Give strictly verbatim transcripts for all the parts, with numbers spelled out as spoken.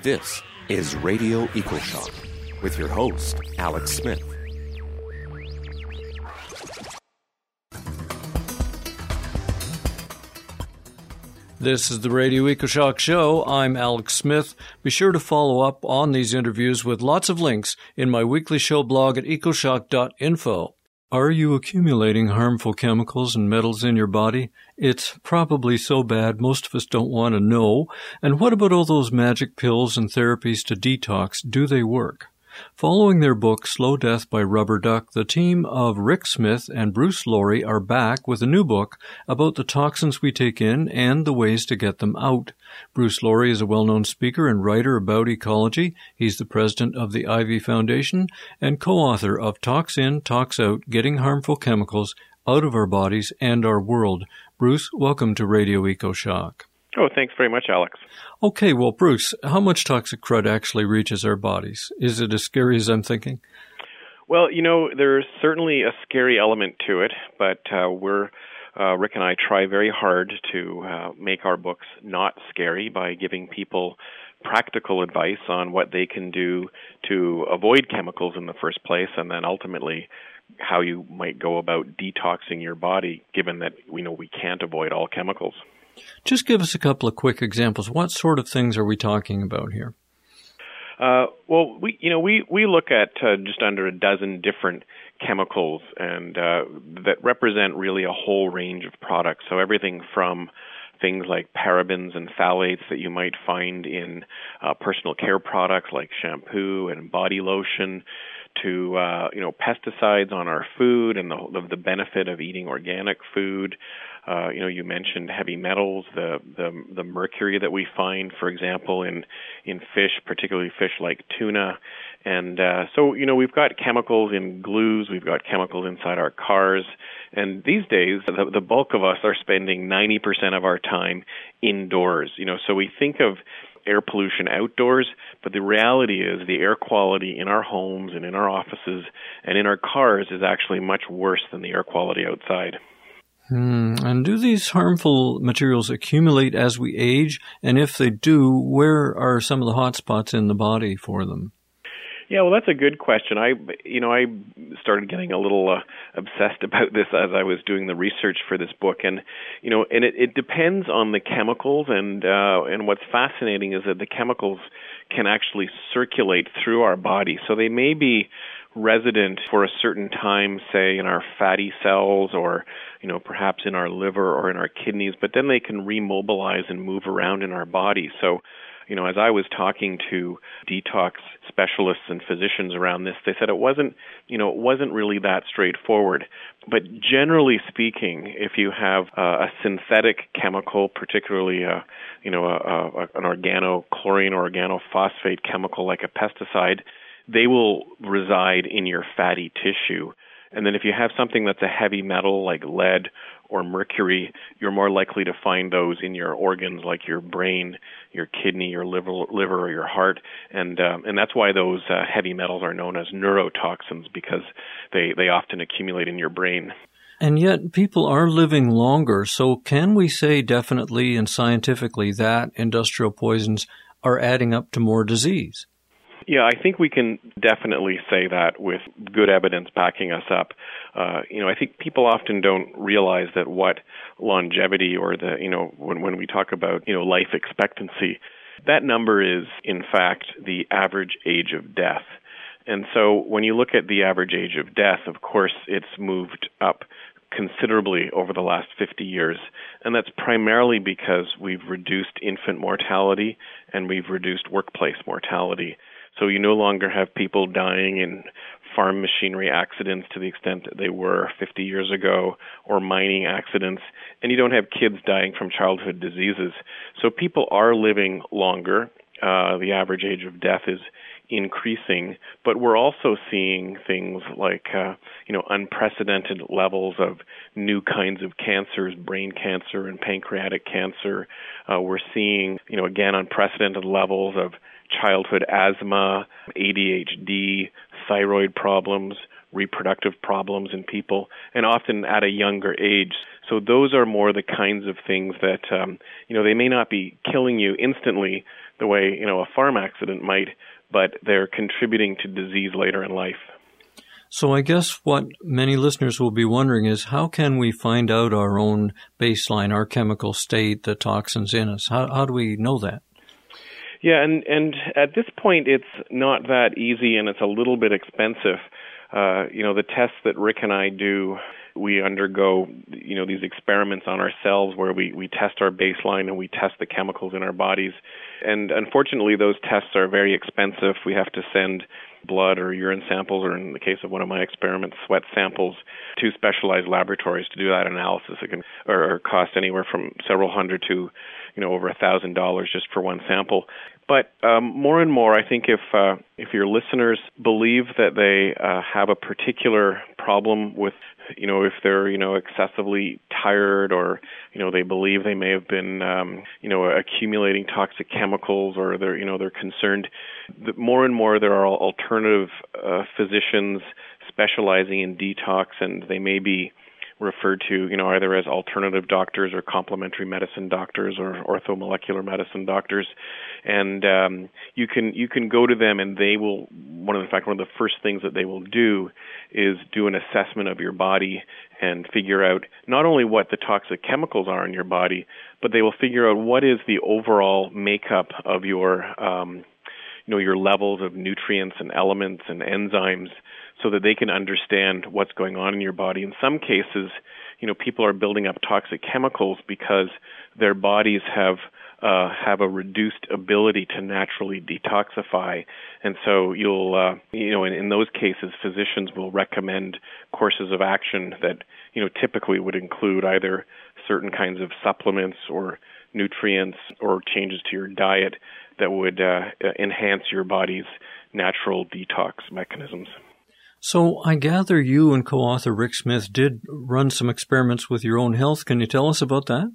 This is Radio EcoShock with your host, Alex Smith. This is the Radio EcoShock Show. I'm Alex Smith. Be sure to follow up on these interviews with lots of links in my weekly show blog at ecoshock dot info. Are you accumulating harmful chemicals and metals in your body? It's probably so bad most of us don't want to know. And what about all those magic pills and therapies to detox? Do they work? Following their book, Slow Death by Rubber Duck, the team of Rick Smith and Bruce Laurie are back with a new book about the toxins we take in and the ways to get them out. Bruce Laurie is a well-known speaker and writer about ecology. He's the president of the Ivy Foundation and co-author of Tox In, Tox Out, Getting Harmful Chemicals Out of Our Bodies and Our World. Bruce, welcome to Radio EcoShock. Oh, thanks very much, Alex. Okay, well, Bruce, how much toxic crud actually reaches our bodies? Is it as scary as I'm thinking? Well, you know, there's certainly a scary element to it, but uh, we're, uh, Rick and I try very hard to uh, make our books not scary by giving people practical advice on what they can do to avoid chemicals in the first place, and then ultimately how you might go about detoxing your body, given that we know we can't avoid all chemicals. Just give us a couple of quick examples. What sort of things are we talking about here? Uh, well, we you know we we look at uh, just under a dozen different chemicals, and uh, that represent really a whole range of products. So everything from things like parabens and phthalates that you might find in uh, personal care products like shampoo and body lotion, to uh, you know pesticides on our food and the the benefit of eating organic food. Uh, you know, you mentioned heavy metals, the, the the mercury that we find, for example, in in fish, particularly fish like tuna. And uh, so, you know, we've got chemicals in glues, we've got chemicals inside our cars. And these days, the, the bulk of us are spending ninety percent of our time indoors. You know, so we think of air pollution outdoors, but the reality is the air quality in our homes and in our offices and in our cars is actually much worse than the air quality outside. Hmm. And do these harmful materials accumulate as we age? And if they do, where are some of the hot spots in the body for them? Yeah, well, that's a good question. I, you know, I started getting a little uh, obsessed about this as I was doing the research for this book, and you know, and it, it depends on the chemicals, and uh, and what's fascinating is that the chemicals can actually circulate through our body, so they may be resident for a certain time, say in our fatty cells, or you know, perhaps in our liver or in our kidneys, but then they can remobilize and move around in our body. So, you know, as I was talking to detox specialists and physicians around this, they said it wasn't, you know, it wasn't really that straightforward. But generally speaking, if you have uh, a synthetic chemical, particularly a, you know, a, a, an organochlorine or organophosphate chemical like a pesticide, they will reside in your fatty tissue. And then if you have something that's a heavy metal like lead or mercury, you're more likely to find those in your organs like your brain, your kidney, your liver, liver or your heart. And um, and that's why those uh, heavy metals are known as neurotoxins, because they, they often accumulate in your brain. And yet people are living longer. So can we say definitely and scientifically that industrial poisons are adding up to more disease? Yeah, I think we can definitely say that with good evidence backing us up. Uh, you know, I think people often don't realize that what longevity or the, you know, when, when we talk about, you know, life expectancy, that number is, in fact, the average age of death. And so when you look at the average age of death, of course, it's moved up considerably over the last fifty years. And that's primarily because we've reduced infant mortality and we've reduced workplace mortality. So you no longer have people dying in farm machinery accidents to the extent that they were fifty years ago, or mining accidents, and you don't have kids dying from childhood diseases. So people are living longer. Uh, the average age of death is increasing, but we're also seeing things like, uh, you know, unprecedented levels of new kinds of cancers, brain cancer and pancreatic cancer. Uh, we're seeing, you know, again, unprecedented levels of childhood asthma, A D H D, thyroid problems, reproductive problems in people, and often at a younger age. So those are more the kinds of things that, um, you know, they may not be killing you instantly, the way, you know, a farm accident might, but they're contributing to disease later in life. So I guess what many listeners will be wondering is, how can we find out our own baseline, our chemical state, the toxins in us? How, how do we know that? Yeah, and, and at this point, it's not that easy, and it's a little bit expensive. Uh, you know, the tests that Rick and I do, we undergo, you know, these experiments on ourselves where we, we test our baseline and we test the chemicals in our bodies. And unfortunately, those tests are very expensive. We have to send blood or urine samples, or in the case of one of my experiments, sweat samples, to specialized laboratories to do that analysis. It can or, or cost anywhere from several hundred to, you know, over a thousand dollars just for one sample. But um, more and more, I think if uh, if your listeners believe that they uh, have a particular problem with, you know, if they're, you know, excessively tired, or, you know, they believe they may have been, um, you know, accumulating toxic chemicals, or they're, you know, they're concerned, that more and more there are alternative uh, physicians specializing in detox, and they may be referred to, you know, either as alternative doctors or complementary medicine doctors or orthomolecular medicine doctors, and um, you can you can go to them, and they will. One of the in fact one of the first things that they will do is do an assessment of your body and figure out not only what the toxic chemicals are in your body, but they will figure out what is the overall makeup of your um, you know your levels of nutrients and elements and enzymes, so that they can understand what's going on in your body. In some cases, you know, people are building up toxic chemicals because their bodies have uh, have a reduced ability to naturally detoxify, and so you'll, uh, you know, in, in those cases, physicians will recommend courses of action that, you know, typically would include either certain kinds of supplements or nutrients or changes to your diet that would uh, enhance your body's natural detox mechanisms. So I gather you and co-author Rick Smith did run some experiments with your own health. Can you tell us about that?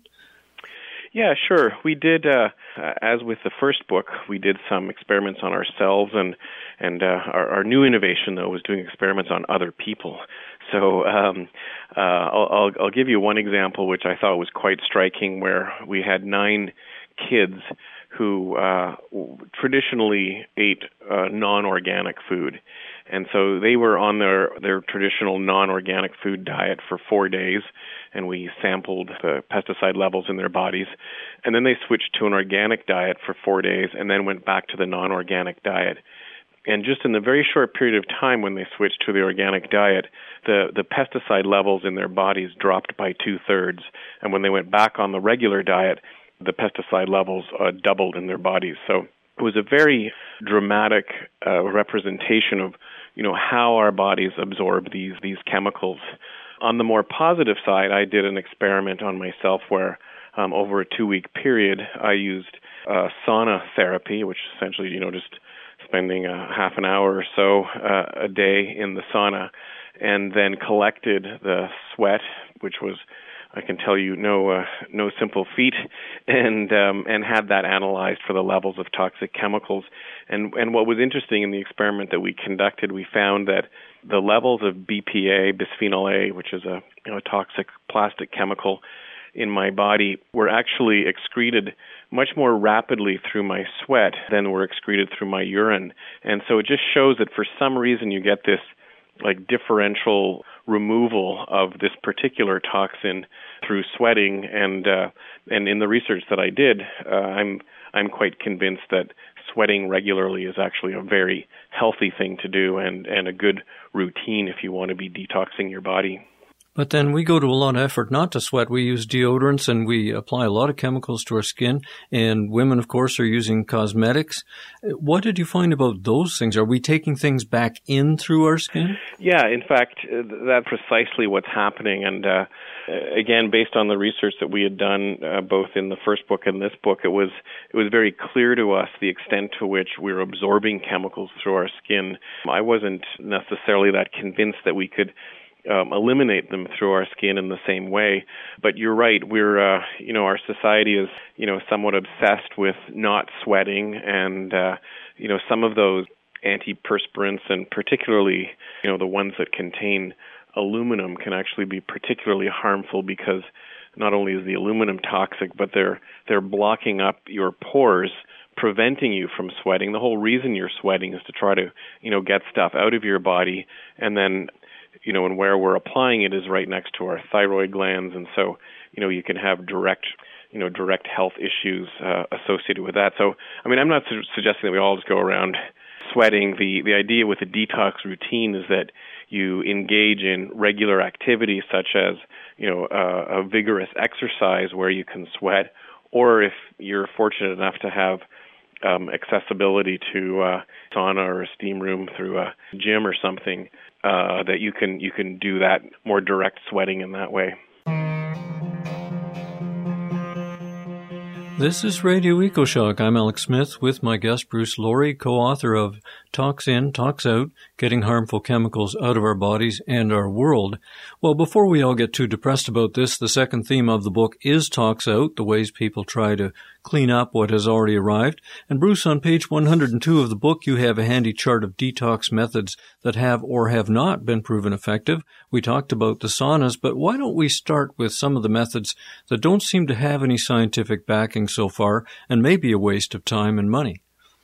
Yeah, sure. We did, uh, as with the first book, we did some experiments on ourselves, and and uh, our, our new innovation, though, was doing experiments on other people. So um, uh, I'll, I'll, I'll give you one example, which I thought was quite striking, where we had nine kids who uh, traditionally ate uh, non-organic food. And so they were on their, their traditional non-organic food diet for four days, and we sampled the pesticide levels in their bodies. And then they switched to an organic diet for four days and then went back to the non-organic diet. And just in the very short period of time when they switched to the organic diet, the, the pesticide levels in their bodies dropped by two-thirds. And when they went back on the regular diet, the pesticide levels uh, doubled in their bodies. So it was a very dramatic uh, representation of, you know, how our bodies absorb these these chemicals. On the more positive side, I did an experiment on myself where um, over a two-week period, I used uh, sauna therapy, which essentially, you know, just spending a half an hour or so uh, a day in the sauna, and then collected the sweat, which was, I can tell you, no uh, no simple feat, and um, and had that analyzed for the levels of toxic chemicals. And and what was interesting in the experiment that we conducted, we found that the levels of B P A, bisphenol A, which is a, you know, toxic plastic chemical in my body, were actually excreted much more rapidly through my sweat than were excreted through my urine. And so it just shows that for some reason you get this like differential removal of this particular toxin through sweating, and uh, and in the research that I did, uh, I'm I'm quite convinced that sweating regularly is actually a very healthy thing to do, and, and a good routine if you want to be detoxing your body. But then we go to a lot of effort not to sweat. We use deodorants and we apply a lot of chemicals to our skin. And women, of course, are using cosmetics. What did you find about those things? Are we taking things back in through our skin? Yeah, in fact, that's precisely what's happening. And uh, again, based on the research that we had done, uh, both in the first book and this book, it was it was very clear to us the extent to which we were absorbing chemicals through our skin. I wasn't necessarily that convinced that we could Um, eliminate them through our skin in the same way. But you're right, we're, uh, you know, our society is, you know, somewhat obsessed with not sweating, and, uh, you know, some of those antiperspirants, and particularly, you know, the ones that contain aluminum, can actually be particularly harmful because not only is the aluminum toxic, but they're they're blocking up your pores preventing you from sweating. The whole reason you're sweating is to try to, you know, get stuff out of your body. And then, you know, and where we're applying it is right next to our thyroid glands. And so, you know, you can have direct, you know, direct health issues uh, associated with that. So, I mean, I'm not su- suggesting that we all just go around sweating. The, the idea with a detox routine is that you engage in regular activities such as, you know, uh, a vigorous exercise where you can sweat, or if you're fortunate enough to have um, accessibility to uh, sauna or a steam room through a gym or something, uh, that you can you can do that more direct sweating in that way. This is Radio EcoShock. I'm Alex Smith with my guest Bruce Laurie, co-author of Tox In, Tox Out, Getting Harmful Chemicals Out of Our Bodies and Our World. Well, before we all get too depressed about this, the second theme of the book is Tox Out, the ways people try to clean up what has already arrived. And Bruce, on page one hundred two of the book, you have a handy chart of detox methods that have or have not been proven effective. We talked about the saunas, but why don't we start with some of the methods that don't seem to have any scientific backing so far and may be a waste of time and money?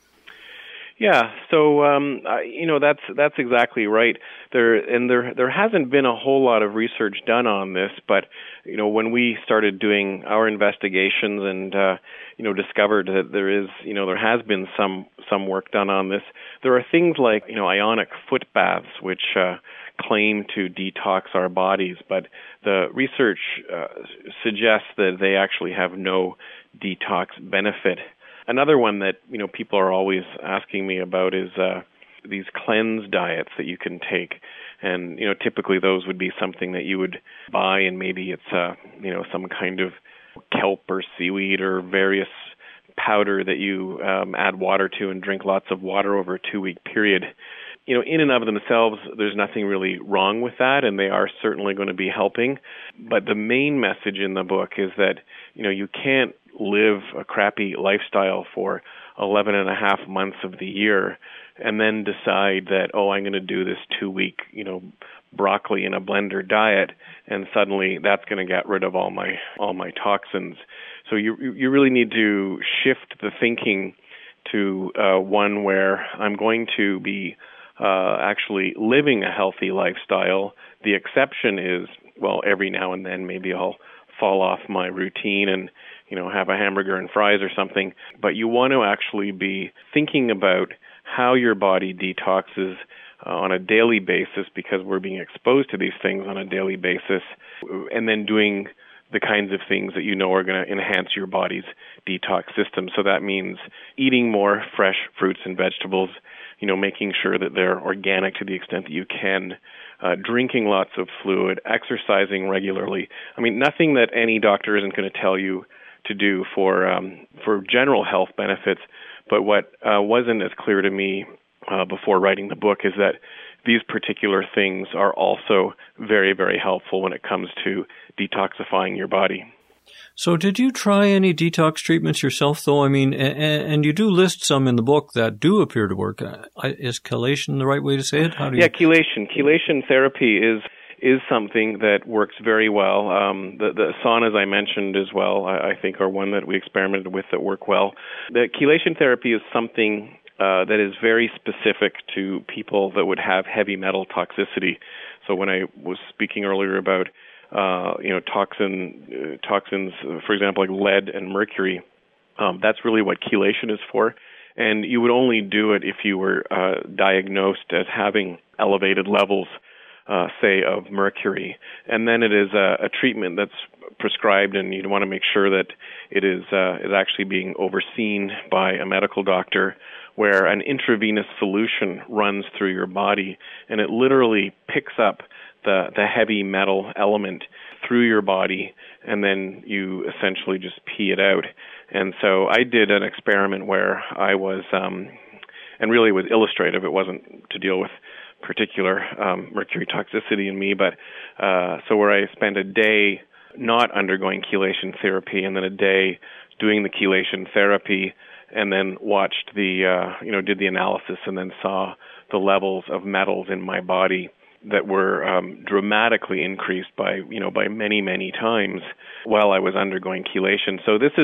Yeah, so um, uh, you know that's that's exactly right. There and there there hasn't been a whole lot of research done on this, but you know when we started doing our investigations and uh, you know discovered that there is you know there has been some some work done on this. There are things like you know ionic foot baths, which uh, claim to detox our bodies, but the research uh, suggests that they actually have no detox benefit. Another one that you know people are always asking me about is uh, these cleanse diets that you can take, and you know typically those would be something that you would buy, and maybe it's uh, you know some kind of kelp or seaweed or various powder that you um, add water to and drink lots of water over a two-week period. You know, in and of themselves, there's nothing really wrong with that, and they are certainly going to be helping. But the main message in the book is that you know you can't live a crappy lifestyle for eleven and a half months of the year and then decide that, oh, I'm going to do this two-week, you know, broccoli in a blender diet, and suddenly that's going to get rid of all my all my toxins. So you you really need to shift the thinking to uh, one where I'm going to be uh, actually living a healthy lifestyle. The exception is, well, every now and then maybe I'll fall off my routine and you know, have a hamburger and fries or something, but you want to actually be thinking about how your body detoxes uh, on a daily basis, because we're being exposed to these things on a daily basis, and then doing the kinds of things that you know are going to enhance your body's detox system. So that means eating more fresh fruits and vegetables, you know, making sure that they're organic to the extent that you can, uh, drinking lots of fluid, exercising regularly. I mean, nothing that any doctor isn't going to tell you to do for um, for general health benefits, but what uh, wasn't as clear to me uh, before writing the book is that these particular things are also very, very helpful when it comes to detoxifying your body. So did you try any detox treatments yourself, though? I mean, and, and you do list some in the book that do appear to work. Is chelation the right way to say it? How do you... Yeah, chelation. Chelation therapy is is something that works very well. Um, the, the saunas I mentioned as well, I, I think, are one that we experimented with that work well. The chelation therapy is something uh, that is very specific to people that would have heavy metal toxicity. So when I was speaking earlier about uh, you know toxin uh, toxins, for example, like lead and mercury, um, that's really what chelation is for. And you would only do it if you were uh, diagnosed as having elevated levels, Uh, say, of mercury. And then it is a, a treatment that's prescribed, and you'd want to make sure that it is uh, is actually being overseen by a medical doctor, where an intravenous solution runs through your body, and it literally picks up the, the heavy metal element through your body, and then you essentially just pee it out. And so I did an experiment where I was, um, and really it was illustrative, it wasn't to deal with particular um, mercury toxicity in me, but uh, so where I spent a day not undergoing chelation therapy, and then a day doing the chelation therapy, and then watched the uh, you know did the analysis, and then saw the levels of metals in my body that were um, dramatically increased by you know by many many times while I was undergoing chelation. So this is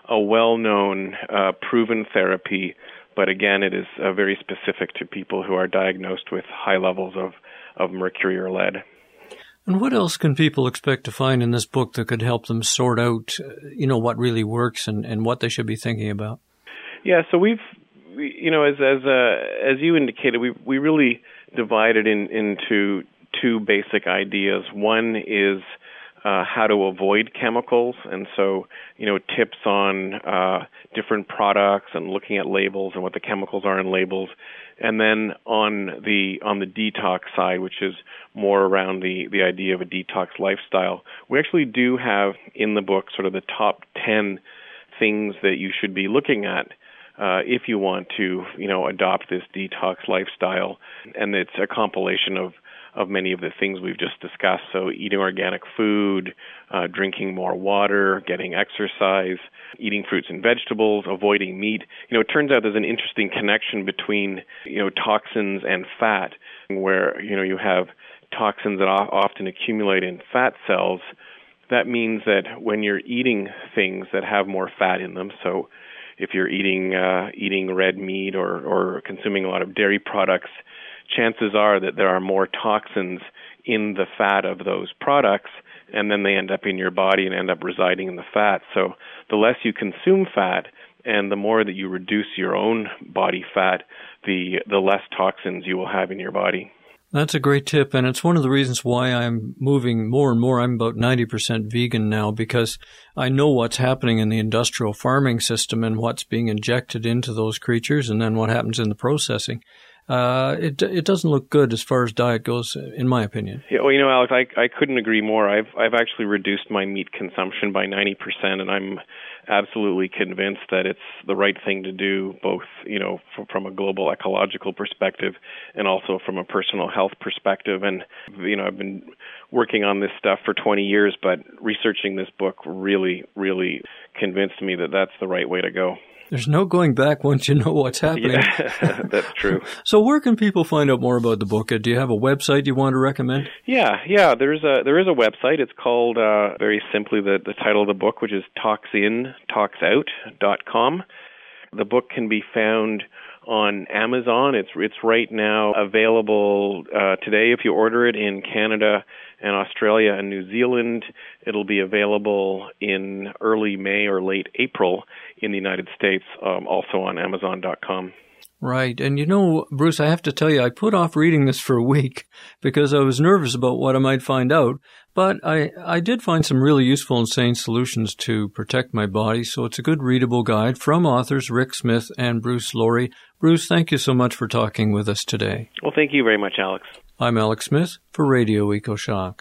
a well-known, uh, proven therapy, but again, it is uh, very specific to people who are diagnosed with high levels of, of mercury or lead. And what else can people expect to find in this book that could help them sort out, you know, what really works and, and what they should be thinking about? Yeah, so we've, we, you know, as as uh, as you indicated, we we really divided in into two basic ideas. One is uh, how to avoid chemicals, and so, you know, tips on uh, different products and looking at labels and what the chemicals are in labels. And then on the on the detox side, which is more around the, the idea of a detox lifestyle, we actually do have in the book sort of the top ten things that you should be looking at uh, if you want to, you know, adopt this detox lifestyle. And it's a compilation of of many of the things we've just discussed. So eating organic food, uh, drinking more water, getting exercise, eating fruits and vegetables, avoiding meat. You know, it turns out there's an interesting connection between, you know, toxins and fat, where, you know, you have toxins that often accumulate in fat cells. That means that when you're eating things that have more fat in them, so if you're eating uh, eating red meat or, or consuming a lot of dairy products, chances are that there are more toxins in the fat of those products, and then they end up in your body and end up residing in the fat. So the less you consume fat and the more that you reduce your own body fat, the the less toxins you will have in your body. That's a great tip, and it's one of the reasons why I'm moving more and more. I'm about ninety percent vegan now because I know what's happening in the industrial farming system and what's being injected into those creatures and then what happens in the processing. Uh, it it doesn't look good as far as diet goes, in my opinion. Yeah, well, you know, Alex, I I couldn't agree more. I've I've actually reduced my meat consumption by ninety percent, and I'm absolutely convinced that it's the right thing to do, both, you know, f- from a global ecological perspective and also from a personal health perspective. And, you know, I've been working on this stuff for twenty years, but researching this book really, really convinced me that that's the right way to go. There's no going back once you know what's happening. Yeah, that's true. So where can people find out more about the book? Do you have a website you want to recommend? Yeah, yeah. There's a there is a website. It's called uh, very simply the the title of the book, which is talks in talks out dot com. The book can be found on Amazon. It's it's right now available uh, today if you order it in Canada and Australia and New Zealand. It'll be available in early May or late April in the United States, um, also on Amazon dot com. Right. And you know, Bruce, I have to tell you, I put off reading this for a week because I was nervous about what I might find out. But I, I did find some really useful and sane solutions to protect my body. So it's a good readable guide from authors Rick Smith and Bruce Lowry. Bruce, thank you so much for talking with us today. Well, thank you very much, Alex. I'm Alex Smith for Radio EcoShock.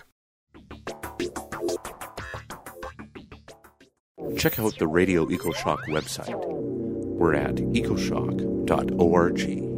Check out the Radio EcoShock website. We're at ecoshock dot org.